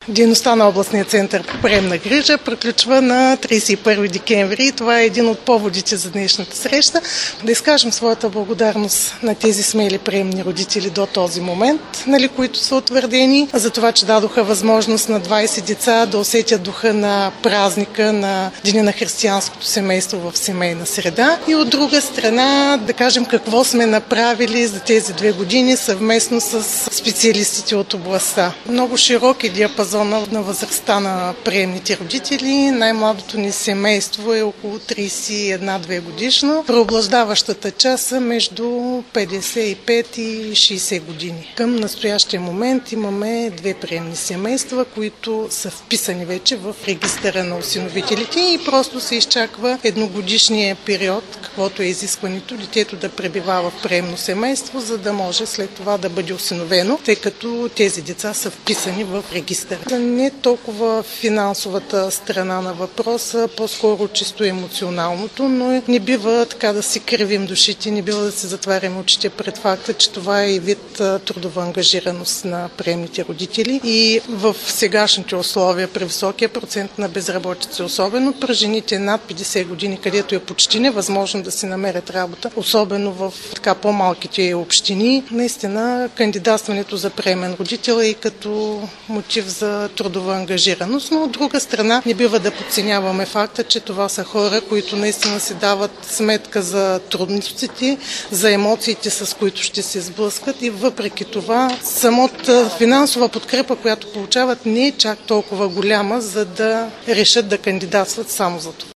Дейността на областния център по приемна грижа приключва на 31 декември. Това е един от поводите за днешната среща. Да изкажем своята благодарност на тези смели приемни родители до този момент, които са утвърдени, за това, че дадоха възможност на 20 деца да усетят духа на празника, на Деня на християнското семейство в семейна среда. И от друга страна да кажем какво сме направили за тези 2 години съвместно с специалистите от областта. Много широк е диапазон на възрастта на приемните родители. Най-младото ни семейство е около 31-2 годишно. Преобладаващата част са между 55 и 60 години. Към настоящия момент имаме 2 приемни семейства, които са вписани вече в регистъра на осиновителите и просто се изчаква едногодишния период, каквото е изискването детето да пребивава в приемно семейство, за да може след това да бъде осиновено, тъй като тези деца са вписани в регистъра. Не толкова финансовата страна на въпроса, по-скоро чисто емоционалното, но не бива така да си кривим душите, не бива да се затваряме очите пред факта, че това е вид трудова ангажираност на приемните родители и в сегашните условия при високия процент на безработица, особено при жените над 50 години, където е почти невъзможно да си намерят работа, особено в по-малките общини. Наистина кандидатстването за приемен родител е и като мотив за трудова ангажираност, но от друга страна не бива да подценяваме факта, че това са хора, които наистина си дават сметка за трудностите, за емоциите, с които ще се сблъскат и въпреки това самата финансова подкрепа, която получават, не е чак толкова голяма, за да решат да кандидатстват само за това.